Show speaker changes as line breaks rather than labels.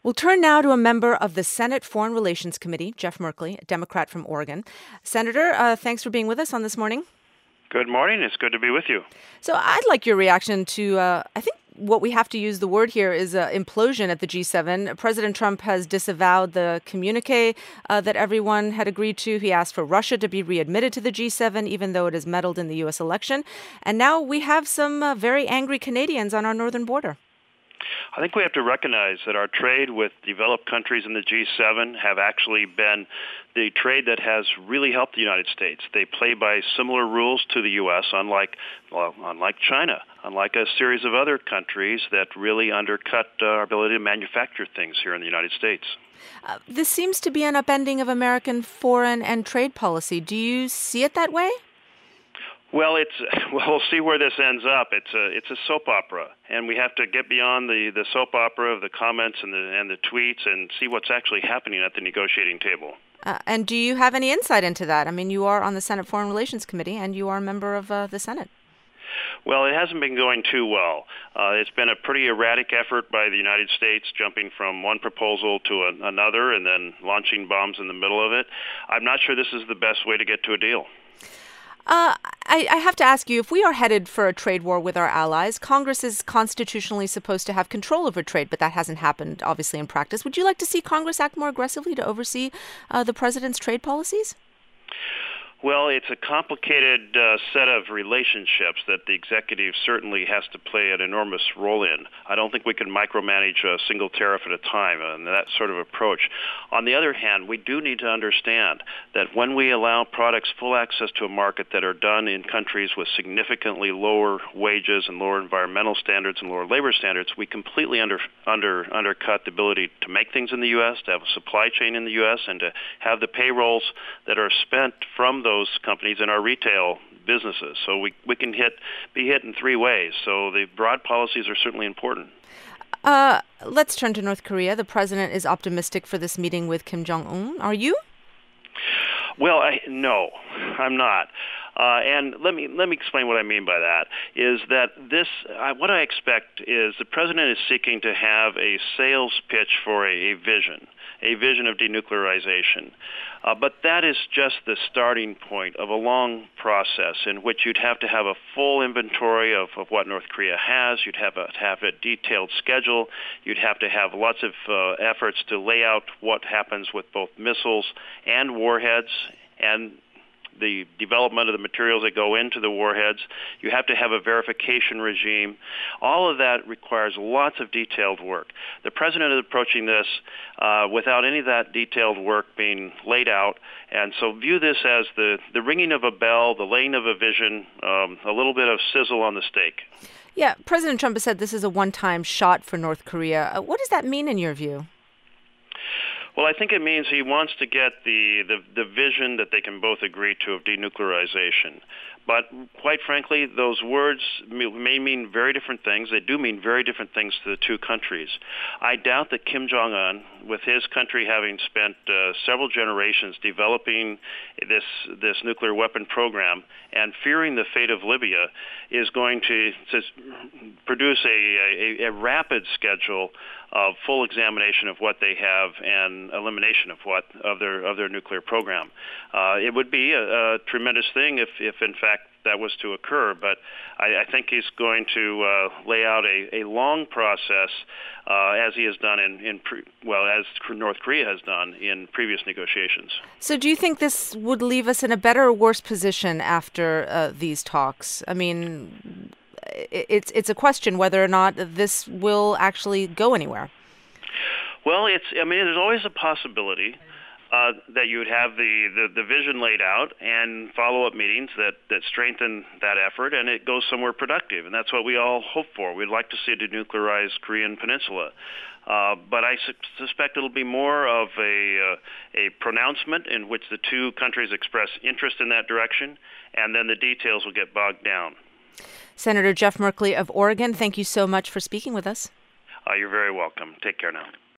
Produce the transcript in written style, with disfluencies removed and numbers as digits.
We'll turn now to a member of the Senate Foreign Relations Committee, Jeff Merkley, a Democrat from Oregon. Senator, thanks for being with us on this morning.
Good morning. It's good to be with you.
So I'd like your reaction to, I think what we have to use the word here is implosion at the G7. President Trump has disavowed the communique that everyone had agreed to. He asked for Russia to be readmitted to the G7, even though it has meddled in the U.S. election. And now we have some very angry Canadians on our northern border.
I think we have to recognize that our trade with developed countries in the G7 have actually been the trade that has really helped the United States. They play by similar rules to the U.S., unlike China, unlike a series of other countries that really undercut our ability to manufacture things here in the United States.
This seems to be an upending of American foreign and trade policy. Do you see it that way?
Well, we'll see where this ends up. It's a soap opera, and we have to get beyond the soap opera of the comments and the tweets and see what's actually happening at the negotiating table.
And do you have any insight into that? I mean, you are on the Senate Foreign Relations Committee, and you are a member of the Senate.
Well, it hasn't been going too well. It's been a pretty erratic effort by the United States, jumping from one proposal to another and then launching bombs in the middle of it. I'm not sure this is the best way to get to a deal.
I have to ask you, if we are headed for a trade war with our allies, Congress is constitutionally supposed to have control over trade, but that hasn't happened, obviously, in practice. Would you like to see Congress act more aggressively to oversee the president's trade policies?
Well, it's a complicated set of relationships that the executive certainly has to play an enormous role in. I don't think we can micromanage a single tariff at a time and that sort of approach. On the other hand, we do need to understand that when we allow products full access to a market that are done in countries with significantly lower wages and lower environmental standards and lower labor standards, we completely undercut the ability to make things in the U.S., to have a supply chain in the U.S., and to have the payrolls that are spent from those companies in our retail businesses. So we can be hit in three ways. So the broad policies are certainly important.
Let's turn to North Korea. The president is optimistic for this meeting with Kim Jong-un. Are you?
Well, no, I'm not. And let me explain what I mean by that. Is that what I expect is the president is seeking to have a sales pitch for a vision of denuclearization. But that is just the starting point of a long process in which you'd have to have a full inventory of what North Korea has. You'd have a detailed schedule. You'd have to have lots of efforts to lay out what happens with both missiles and warheads and the development of the materials that go into the warheads. You have to have a verification regime. All of that requires lots of detailed work. The president is approaching this without any of that detailed work being laid out, and so view this as the ringing of a bell, the laying of a vision, a little bit of sizzle on the steak.
Yeah, President Trump has said this is a one-time shot for North Korea. What does that mean in your view?
Well, I think it means he wants to get the vision that they can both agree to of denuclearization. But quite frankly, those words may mean very different things. They do mean very different things to the two countries. I doubt that Kim Jong-un, with his country having spent several generations developing this nuclear weapon program and fearing the fate of Libya, is going to produce a rapid schedule of full examination of what they have and elimination of their nuclear program. It would be a tremendous thing if in fact that was to occur, but I think he's going to lay out a long process as he has done as North Korea has done in previous negotiations.
So do you think this would leave us in a better or worse position after these talks? I mean, it's a question whether or not this will actually go anywhere.
Well, there's always a possibility that you would have the vision laid out and follow-up meetings that strengthen that effort, and it goes somewhere productive. And that's what we all hope for. We'd like to see a denuclearized Korean peninsula. But I suspect it'll be more of a pronouncement in which the two countries express interest in that direction, and then the details will get bogged down.
Senator Jeff Merkley of Oregon, thank you so much for speaking with us.
You're very welcome. Take care now.